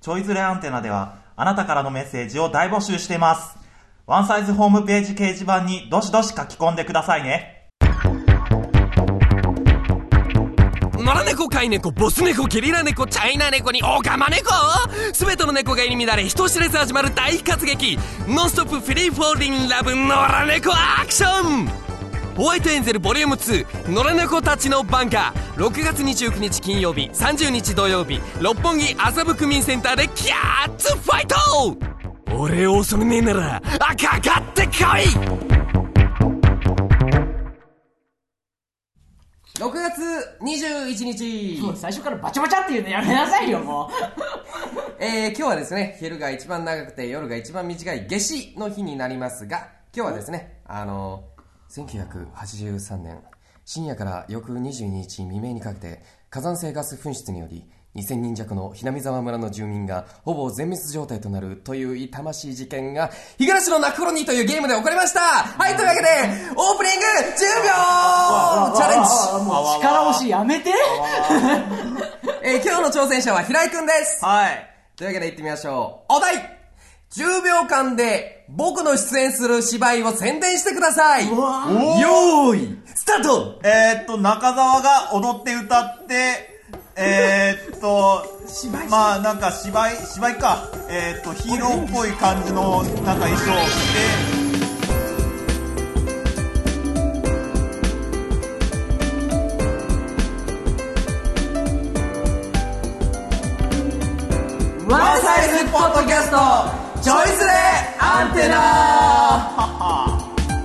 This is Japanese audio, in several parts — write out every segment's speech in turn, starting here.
ちょいずれアンテナではあなたからのメッセージを大募集しています。ワンサイズホームページ掲示板にどしどし書き込んでくださいね。 野良猫、飼い猫、ボス猫、ゲリラ猫、チャイナ猫にオカマ猫、すべての猫が入り乱れ人知れず始まる大活劇、ノンストップフリーフォーリンラブ野良猫アクション。ホワイトエンゼルボリューム2野良猫たちの挽回、6月29日金曜日、30日土曜日、六本木麻布区民センターでキャッツファイト。俺を恐れねえならかかってこい。6月21日、 もう最初からバチャバチャって言うのやめなさいよもう今日はですね、昼が一番長くて夜が一番短い夏至の日になりますが、今日はですね、1983年深夜から翌22日未明にかけて火山性ガス噴出により2000人弱のひなみ沢村の住民がほぼ全滅状態となるという痛ましい事件が五十嵐のナクロニーというゲームで起こりました。はい、というわけでオープニング10秒チャレンジ。 もう力押しやめて今日の挑戦者は平井くんです。 はい。 というわけで行ってみましょう。お題、10秒間で僕の出演する芝居を宣伝してください。よーいスタート。 中澤が踊って歌ってまあなんか芝居か。ヒーローっぽい感じのなんか衣装を着て、 ワンサイズポッドキャストちょいずれアンテナ。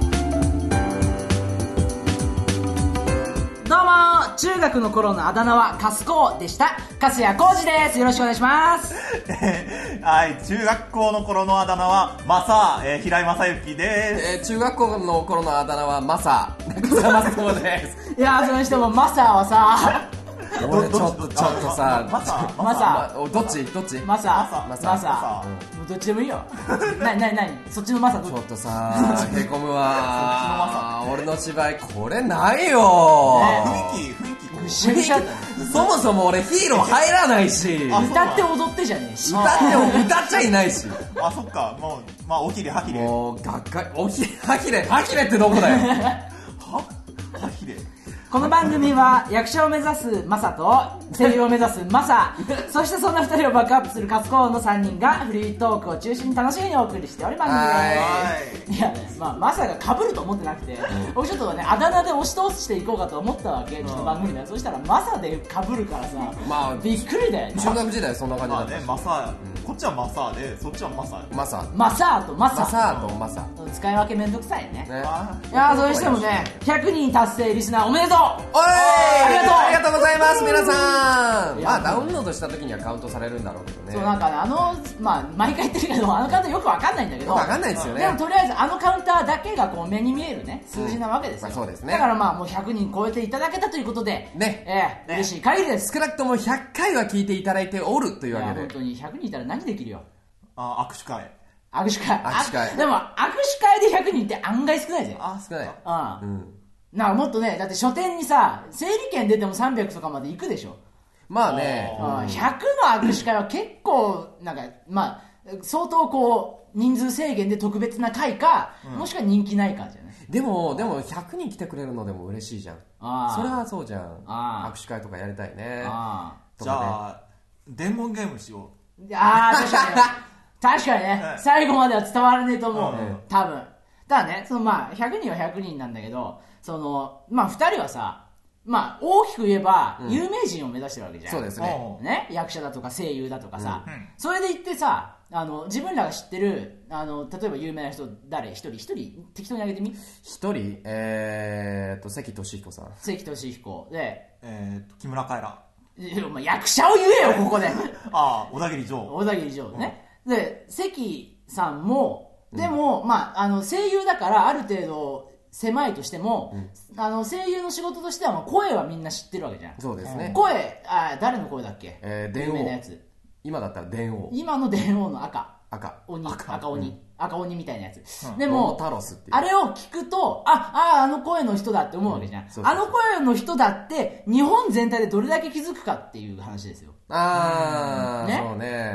どうも、中学の頃のあだ名はカスコーでした。粕谷浩二です。よろしくお願いします。 はい、中学校の頃のあだ名は平井正幸です。 中学校の頃のあだ名はマサ中澤マスコです。 いやー、それにしてもマサはさ俺ちょっとさ、 マサどっちマサもうどっちでもいいよなにそっちのマサどっち。 ちょっとさへこむわ俺の芝居これないよ、 雰囲気そもそも俺ヒーロー入らないし、 歌って踊ってじゃねえし、 歌っちゃいないしあ、そっか。もうまあおきれはきれ、 もうがっかりはきれってどこだよはきれ。 この番組は役者を目指すマサと声優を目指すマサそしてそんな2人をバックアップするカツコーンの3人がフリートークを中心に楽しみにお送りしております。いや、まあ、マサが被ると思ってなくて、僕ちょっとね、あだ名で押し通していこうかと思ったわけ、ちょっと番組で。そしたらマサで被るからさ、 まあ、 びっくりだよね。 中学時代そんな感じだったし、 まあね、マサ、こっちはマサでそっちはマサマサとマサ使い分けめんどくさいね。いや、それにしてもね、100人達成リスナーおめでとう。 おい、 ありがとうございます皆さん。まあダウンロードした時にはカウントされるんだろうけどね。 そう、なんかね、まあ毎回言ってるけど、あのカウントよくわかんないんだけど、 わかんないですよね。 でもとりあえずあのカウンターだけがこう目に見えるね数字なわけですよ。 まあそうですね。 だからまあもう100人超えていただけたということでね、 嬉しい限りです。 少なくとも100回は聞いていただいておるというわけで。 本当に100人いたら何できるよ。 握手会でも握手会で100人って案外少ないぜ。 少ない。 なんかもっとね、だって書店にさ、整理券出ても300とかまで行くでしょ。 まあね、 100の握手会は結構なんかまあ相当こう人数制限で特別な会か、もしくは人気ないかじゃない。 でも100人来てくれるのでも嬉しいじゃん。それはそうじゃん。握手会とかやりたいね。 じゃあ伝言ゲームしよう。確かにね、最後までは伝わらねえと思う、多分。ただね、そのまあ100人は100人なんだけど、そのまあ2人はさ、まあ大きく言えば有名人を目指してるわけじゃん。 そうですね。 役者だとか声優だとかさ、それで言ってさ、自分らが知ってる例えば有名な人誰一人適当に挙げてみ。 一人関俊彦さん。 関俊彦で木村カエラ。 役者を言えよここで。 小田切城ね。で関さんもでも、まあ声優だからある程度狭いとしても、声優の仕事としては声はみんな知ってるわけじゃん。 そうですね。 声、誰の声だっけ？有名なやつ。 今だったら電王。 今の電王の赤鬼みたいなやつ。でもあれを聞くとあの声の人だって思うわけじゃん。あの声の人だって日本全体でどれだけ気づくかっていう話ですよ。 そうね。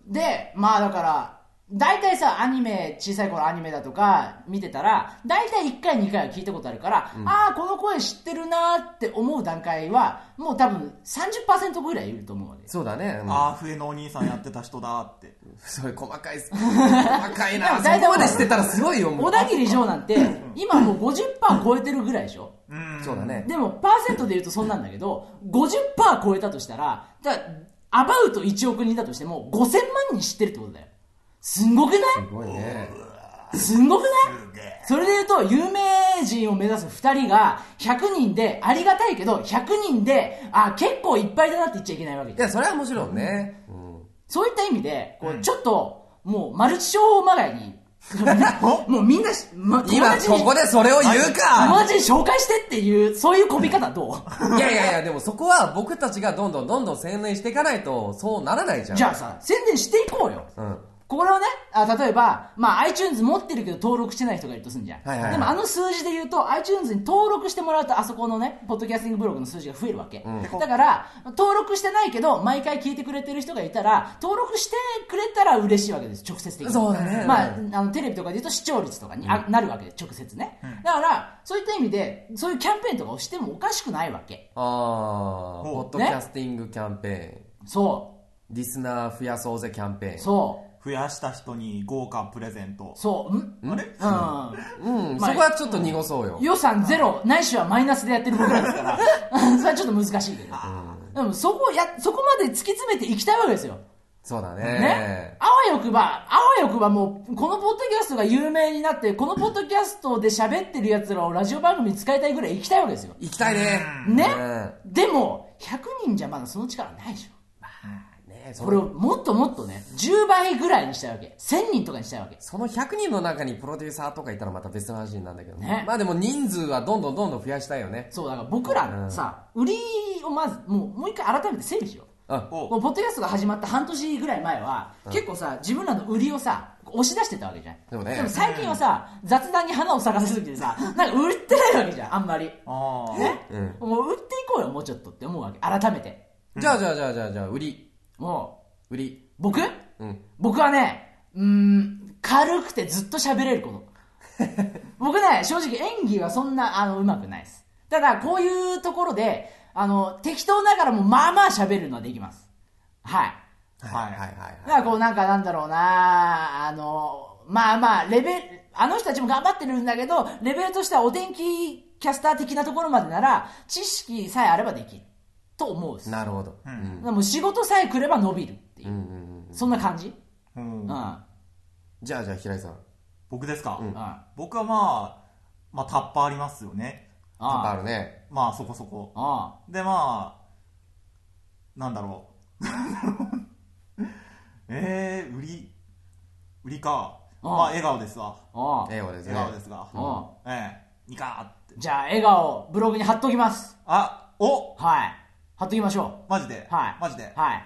で、まあだから、大体さ、アニメ、小さい頃アニメだとか見てたら、大体1回2回は聞いたことあるから、ああ、この声知ってるなーって思う段階は、もう多分 30% ぐらいいると思うわけ。 そうだね。 ああ、笛のお兄さんやってた人だって。 そういう細かいな。そこまで知ってたらすごいよ。 小田切城なんて、今もう 50% 超えてるぐらいでしょ。 そうだね。 でも、パーセントで言うとそんなんだけど、50% 超えたとしたら、アバウト1億人だとしても、5000万人知ってるってことだよ。すんごくない？ すごいね。 すんごくない？それで言うと、有名人を目指す2人が、100人で、ありがたいけど、100人で、結構いっぱいだなって言っちゃいけないわけ。 いや、それはもちろんね。 そういった意味で、こうちょっと、もう、マルチ商法まがいに、もうみんな、 今ここでそれを言うか友達に紹介してっていう、そういうこび方どう？いや、でもそこは僕たちがどんどん宣伝していかないと、そうならないじゃん。 じゃあさ、宣伝していこうよ。これをね、例えば、iTunes 持ってるけど登録してない人がいるとすんじゃん。でも数字で言うと、iTunes に登録してもらうと、あそこのね、ポッドキャスティングブログの数字が増えるわけ。だから、登録してないけど、毎回聞いてくれてる人がいたら、登録してくれたら嬉しいわけです、直接的に。 そうだね。 テレビとかで言うと視聴率とかになるわけで、直接ね。だから、そういった意味で、そういうキャンペーンとかをしてもおかしくないわけ。 ポッドキャスティングキャンペーン。 そう。 リスナー増やそうぜキャンペーン。 そう。 増やした人に豪華プレゼント。 そう。 あれ？ そこはちょっと濁そうよ。 予算ゼロ、ないしはマイナスでやってる僕らですから、それはちょっと難しいけど。でもそこまで突き詰めていきたいわけですよ。 そうだね。あわよくばもう、このポッドキャストが有名になって、このポッドキャストで喋ってる奴らをラジオ番組に使いたいぐらい行きたいわけですよ。 行きたいね。 ね。でも、100人じゃまだその力ないでしょ。これをもっともっとね、10倍ぐらいにしたいわけ。1000人とかにしたいわけ。 その100人の中にプロデューサーとかいたらまた別の話なんだけどね。まあでも人数はどんどん増やしたいよね。 そう、だから僕らさ、売りをまず、もう一回改めて整理しよう。ポッドキャストが始まった半年ぐらい前は、結構さ、自分らの売りをさ、押し出してたわけじゃん。でも最近はさ、雑談に花を咲かせすぎてさ、なんか売ってないわけじゃん、あんまり。ね。もう売っていこうよ、もうちょっとって思うわけ。改めて。 じゃあ、売り。僕はね、軽くてずっと喋れること。僕ね、正直演技はそんな、うまくないです。ただ、こういうところで、適当ながらもまあまあ喋るのはできます。はい。だからこうなんだろうな、レベル、あの人たちも頑張ってるんだけど、レベルとしてはお天気キャスター的なところまでなら、知識さえあればできる。と思うです。 なるほど。 でも仕事さえ来れば伸びるっていう。そんな感じ。 じゃあ平井さん。 僕ですか？僕はタッパーありますよね。 タッパーあるね。 そこそこ。でなんだろう。売りか。笑顔ですわ。 笑顔ですが。ニカーって。 じゃあ笑顔ブログに貼っときます。 はい。 貼っときましょう。マジで。 はい。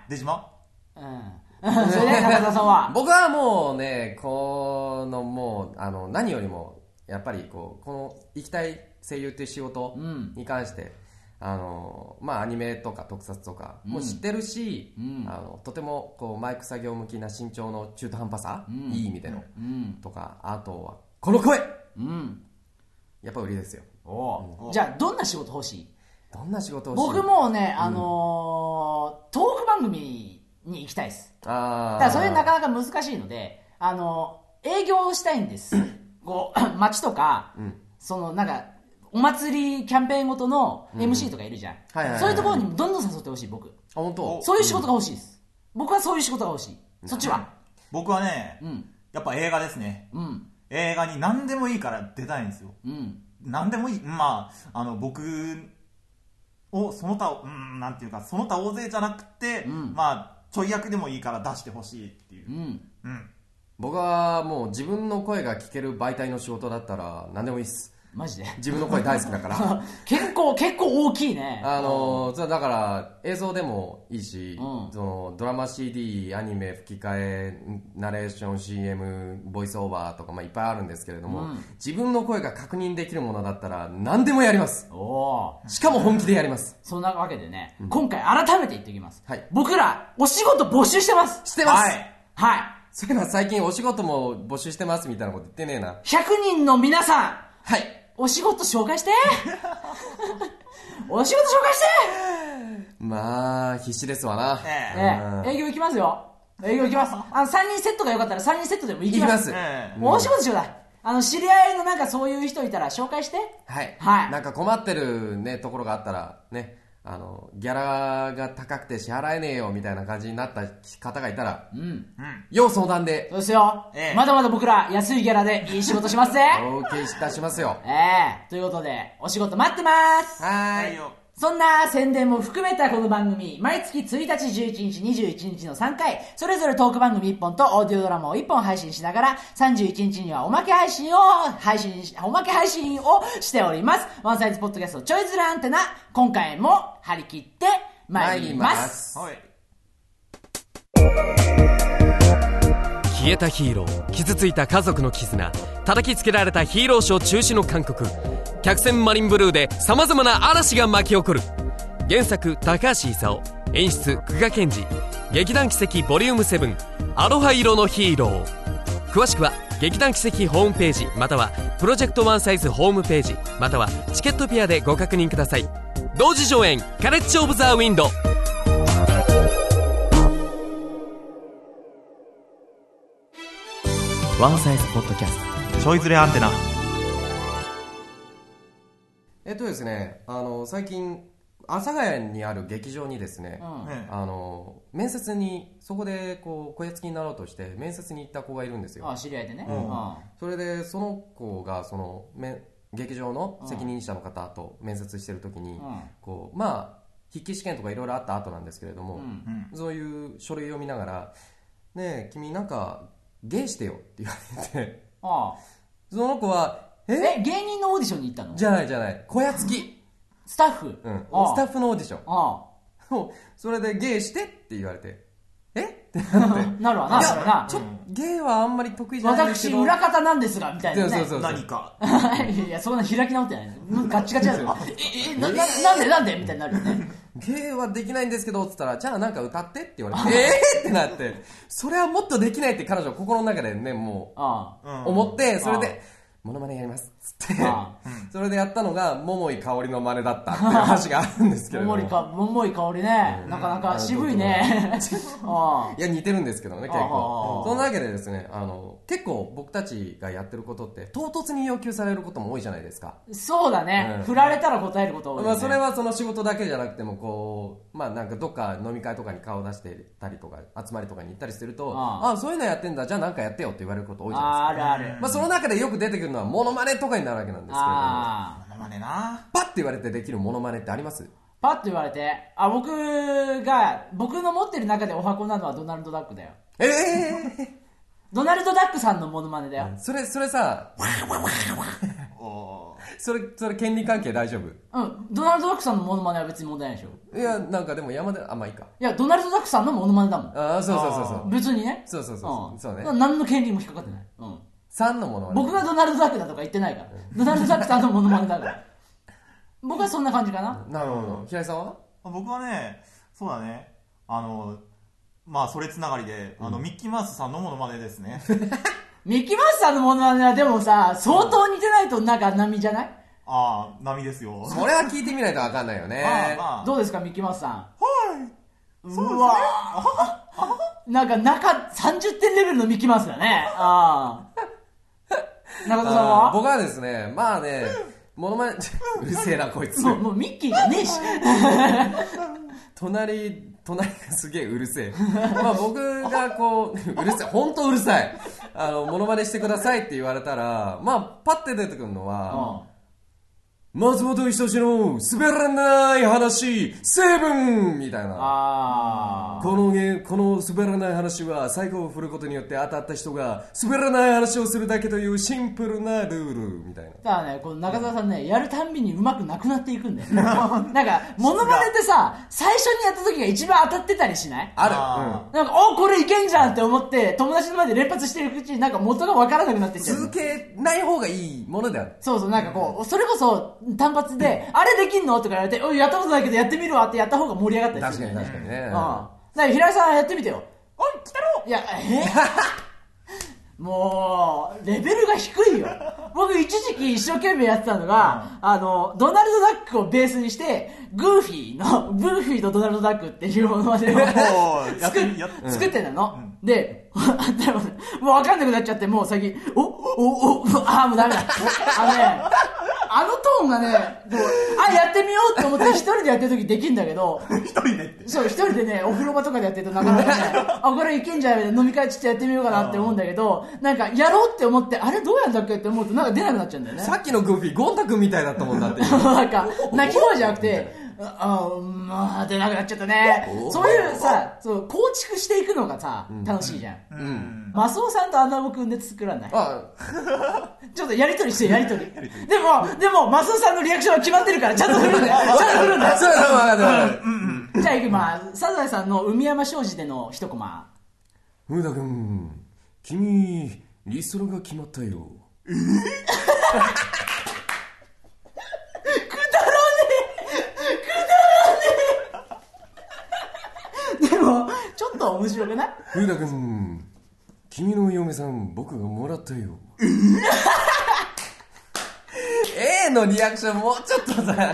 出島？ それで中田さんは？ 僕はもうね、何よりもやっぱりこの行きたい声優っていう仕事に関して、アニメとか特撮とかも知ってるし、とてもマイク作業向きな身長の中途半端さ、いい意味での、とか、あとはこの声、やっぱ売りですよ。 じゃあどんな仕事欲しい？ 僕もね、トーク番組に行きたいです。だからそれなかなか難しいので、営業をしたいんです。街とか、お祭りキャンペーンごとの MC とかいるじゃん。そういうところにどんどん誘ってほしい、僕。 本当？ そういう仕事が欲しいです。僕はそういう仕事が欲しい。そっちは？ 僕はね、やっぱ映画ですね。映画に何でもいいから出たいんですよ。何でもいい。僕をその他大勢じゃなくて、ちょい役でもいいから出してほしいっていう。 僕はもう自分の声が聞ける媒体の仕事だったら何でもいいっす。 マジで？ 自分の声大好きだから結構大きいね。 だから映像でもいいし、ドラマ CD、アニメ、吹き替え、ナレーション、CM、ボイスオーバーとかいっぱいあるんですけれども、自分の声が確認できるものだったら何でもやります。しかも本気でやります。 そんなわけでね、今回改めて言っておきます。僕らお仕事募集してます。 してます。 はい。 そういうのは最近お仕事も募集してますみたいなこと言ってねえな。 100人の皆さん。 はい。 お仕事紹介してお仕事紹介してまあ、必死ですわな。 営業行きますよ。営業行きます。3人セットがよかったら3人セットでも行きます。もうお仕事ちょうだい。知り合いのなんかそういう人いたら紹介して。 はい。はい。なんか困ってるね、ところがあったら、ね、ギャラが高くて支払えねえよみたいな感じになった方がいたら、要相談で。 そうですよ。まだまだ僕ら安いギャラでいい仕事しますぜ。 お受けいたしますよ。 ということで、お仕事待ってます。 はい。 そんな宣伝も含めたこの番組、毎月1日、11日、21日の3回、それぞれトーク番組1本とオーディオドラマを1本配信しながら、31日にはおまけ配信をしております。ワンサイズポッドキャストちょいずらアンテナ、今回も張り切って参ります。はい。 消えたヒーロー、傷ついた家族の絆、叩きつけられたヒーローショー中止の勧告、客船マリンブルーで様々な嵐が巻き起こる。原作高橋勲、演出久我賢治、劇団奇跡ボリューム7、アロハ色のヒーロー。詳しくは劇団奇跡ホームページ、またはプロジェクトワンサイズホームページ、またはチケットピアでご確認ください。同時上演カレッジオブザウィンド。ワンサイズポッドキャストちょいずれアンテナ。 ですね、最近阿佐ヶ谷にある劇場にですね、面接にそこでこう小屋付きになろうとして面接に行った子がいるんですよ。 知り合いでね。 それでその子がその劇場の責任者の方と面接してる時に、こうまあ筆記試験とかいろいろあった後なんですけれども、そういう書類を見ながら「ねえ君なんかゲイしてよ」って言われて、その子は芸人のオーディションに行ったの？ じゃない小屋付きスタッフ、 スタッフのオーディション。それでゲイしてって言われて、ってなってなるわな。 ゲイはあんまり得意じゃないですけど、 私裏方なんですがみたいなね。 そう何かいや、そんな開き直ってない。ガッチガチだよ。なんでみたいになるよね。 ゲイはできないんですけどっつったら、じゃあなんか歌ってって言われて、ってなって、それはもっとできないって彼女心の中でね、もう思って、それでモノマネやりますっつって、それでやったのが桃井かおりの真似だったっていう話があるんですけど、 桃井かおりね、なかなか渋いね。 いや似てるんですけどね、結構。そんなわけでですね、結構僕たちがやってることって唐突に要求されることも多いじゃないですか。 そうだね、振られたら答えること多いね。 それはその仕事だけじゃなくても、こうなんかどっか飲み会とかに顔出してたりとか集まりとかに行ったりしてると、そういうのやってんだ、じゃあなんかやってよって言われること多いじゃないですか。 ある。 その中でよく出てくるのはモノマネとかになるわけなんですけれども、 モノマネな、 パッて言われてできるモノマネってあります？ パッて言われて、僕の持ってる中でお箱なのはドナルドダックだよ。ドナルドダックさんのモノマネだよ。 それさそれ権利関係大丈夫？ ドナルドダックさんのモノマネは別に問題ないでしょ。 いや、なんかでもまあいいか。 いや、ドナルドダックさんのモノマネだもん。 そう別にね。 そうね。 何の権利も引っかかってない。 3のモノマネ。 僕がドナルドダックだとか言ってないから。ドナルドダックさんのモノマネだから。僕はそんな感じかな。 なるほど。平井さんは？ 僕はね、そうだね、それつながりで、ミッキーマウスさんのモノマネですね。 ミッキーマウスさんのモノマネはでもさ、相当似てないとなんか波じゃない？ 波ですよ。 それは聞いてみないと分かんないよね。 どうですか、ミッキーマウスさん。 はい。そうですね。 なんか30点レベルのミッキーマウスだね。中田さんは？ 僕はですね、モノマネうるせえなこいつ。 もうミッキーじゃねえし。 隣がすげえうるせえ。僕がこううるさい、本当うるさい。モノマネしてくださいって言われたら、パッて出てくるのは、松本人志の滑らない話7みたいな。この滑らない話は最後を振ることによって当たった人が滑らない話をするだけというシンプルなルールみたいな。 だからね、この中澤さんね、やるたんびに上手くなくなっていくんだよ。なんかモノマネってさ、最初にやった時が一番当たってたりしない？ ある。 なんかこれいけんじゃんって思って友達の前で連発してるうちになんか元が分からなくなってっちゃう。 続けない方がいいものである。 そうなんかこう、それこそ単発であれできんのとか言われて、やったことないけどやってみるわってやった方が盛り上がったりする。 確かにね。 だから平井さんやってみてよ。 おい来たろ。 いやもうレベルが低いよ。僕一時期一生懸命やってたのが、ドナルドダックをベースにしてグーフィーとドナルドダックっていうものまでを作ってたの、でもう分かんなくなっちゃって、もう最近もうダメだ。あのトーンがね、やってみようって思って一人でやってる時できるんだけど、 一人でって。 そう、一人でね、お風呂場とかでやってるとなかなかね、これいけんじゃないみたいな、飲み会ちょっとやってみようかなって思うんだけど、なんかやろうって思って、あれどうやんだっけって思うとなんか出なくなっちゃうんだよね。 さっきのグーフィー、ゴン太くんみたいだったもんだって。 なんか、泣き声じゃなくて、出なくなっちゃったね。そういうさ、構築していくのがさ、楽しいじゃん。マスオさんとアナゴくんで作らない？ちょっとやりとりして、やりとり。でも、マスオさんのリアクションは決まってるから、ちゃんと振るんだよ。 そうじゃあ行きます。サザエさんの海山商事での一コマ。 ムダ君、君、リストラが決まったよ。でもちょっと面白くない？ムダ君、君の嫁さん僕がもらったよ。A のリアクションもうちょっとさ、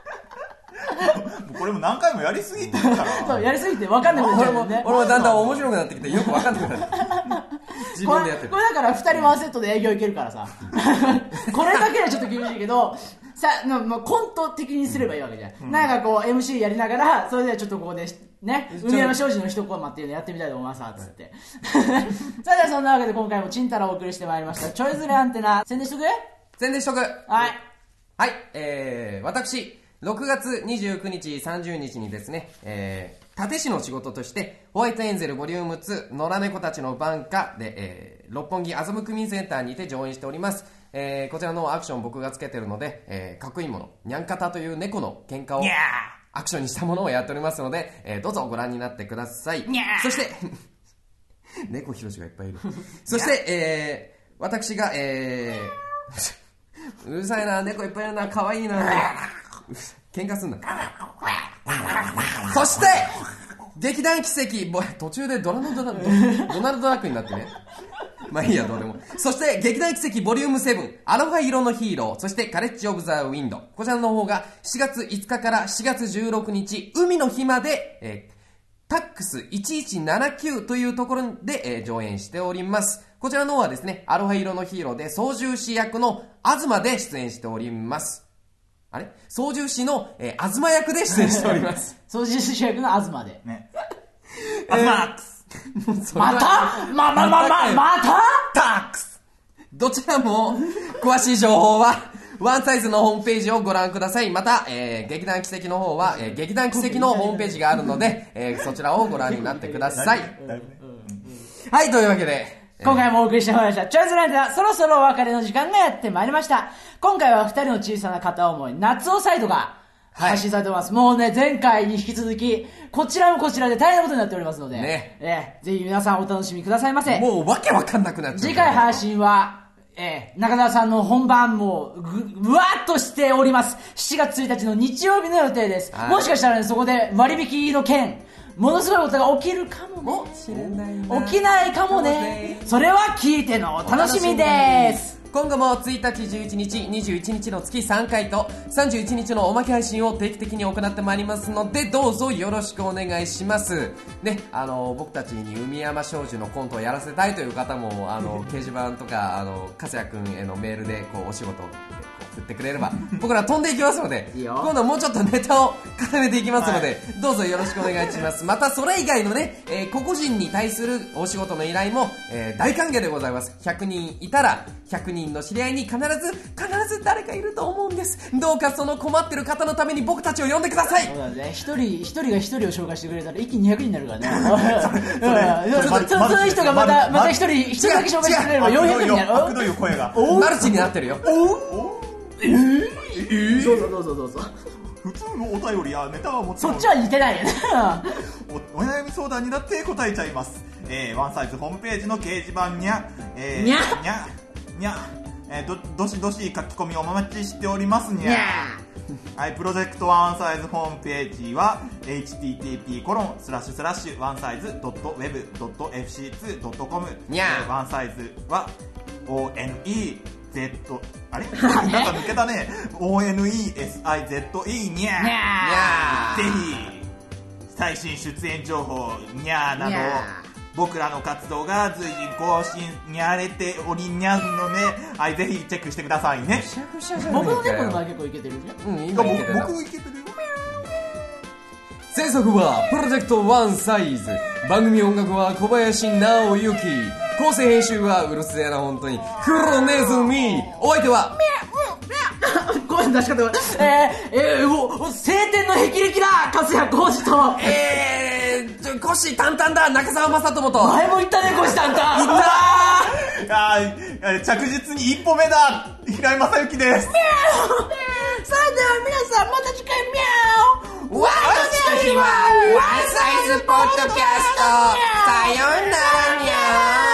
これも何回もやりすぎてるから。 そう、やりすぎて分かんなくなっちゃうもんね。 俺もだんだん面白くなってきてよく分かんなくなって自分でやってる。 これだから2人ワンセットで営業いけるからさ。これだけはちょっと厳しいけどさ、コント的にすればいいわけじゃん。なんかこう MC やりながら、それではちょっとここでね、海山商事の一コマっていうのやってみたいと思いますつって。さあではそんなわけで今回もチンタラをお送りしてまいりました。ちょいずれアンテナ、宣伝しとく？ 宣伝しとく。 はい。 はい、私、6月29日、30日にですね、立師の仕事として、ホワイトエンゼルボリューム2、野良猫たちの挽歌で、六本木アズム区民センターにて上演しております。こちらのアクション僕がつけてるので、かっこいいもの、ニャンカタという猫の喧嘩をアクションにしたものをやっておりますので、どうぞご覧になってください。そして、猫ひろしがいっぱいいる。そして、私が、うるさいな、猫いっぱいいるな、かわいいな。喧嘩すんな。そして劇団奇跡、途中でドナルドダックになってね。まあいいや、どうでも。そして劇団奇跡ボリューム7、アロハ色のヒーロー、そしてカレッジオブザウィンド。こちらの方が4月5日から4月16日、海の日まで、タックス1179というところで、上演しております。こちらの方はですね、アロハ色のヒーローで操縦士役の東で出演しております。あれ操縦士の、東役で出演しております。 操縦士役の東で。 ね。 またタックスどちらも詳しい情報はワンサイズのホームページをご覧ください。また、劇団奇跡の方は、劇団奇跡のホームページがあるので、そちらをご覧になってください。はい、というわけで今回もお送りしてまいりましたチョイスライダー、そろそろお別れの時間がやってまいりました。今回は2人の小さな片思い夏尾サイドが配信されております、もうね、前回に引き続きこちらもこちらで大変なことになっておりますので、ね、ぜひ皆さんお楽しみくださいませ。 もうわけわかんなくなっちゃう。 次回配信は中澤さんの本番もうわーっとしております。7月1日の日曜日の予定です。もしかしたらね、そこで割引の件ものすごいことが起きるかもしれないな。起きないかもね。それは聞いてのお楽しみです。 今後も1日、11日、21日の月3回と31日のおまけ配信を定期的に行ってまいりますので、どうぞよろしくお願いします。ね、僕たちに海山商事のコントをやらせたいという方も、掲示板とか、粕谷くんへのメールで、お仕事を振ってくれれば、僕ら飛んでいきますので、今度もうちょっとネタを固めていきますので、どうぞよろしくお願いします。また、それ以外のね、個々人に対するお仕事の依頼も、大歓迎でございます。100人いたら、100人の知り合いに必ず誰かいると思うんです。どうかその困ってる方のために僕たちを呼んでください。 そうだね、一人が一人を紹介してくれたら一気に200人になるからね。その人がまた一人だけ紹介してくれれば400人になる。 悪どい声がマルチになってるよ。 どうぞ。 普通のお便りやネタはもちそろんっちは似てないよね。 お悩み相談になって答えちゃいます。ワンサイズホームページの掲示板にゃどしどし書き込みお待ちしておりますにゃ。 はい、プロジェクトワンサイズホームページは http://onesize.web.fc2.com ワンサイズは ONEZ あれなんか抜けたねONESIZE にゃーぜひ最新出演情報にゃーなど僕らの活動が随時更新にゃれておりにゃんのね、はい、ぜひチェックしてくださいね。 僕の猫の場合結構イケてるじゃん。 今僕イケてるよ。 制作はプロジェクトワンサイズ、番組音楽は小林直之、構成編集はうるせえな本当に黒ネズミ、お相手は声の出し方が晴天の霹靂だ粕谷浩二とコッシータンタンだ中澤正人と前も言ったねコッシータンタン言った着実に一歩目だ平井正幸です。 それでは皆さんまた次回ミャーワンの日はワンサイズポッドキャストさようならにゃー。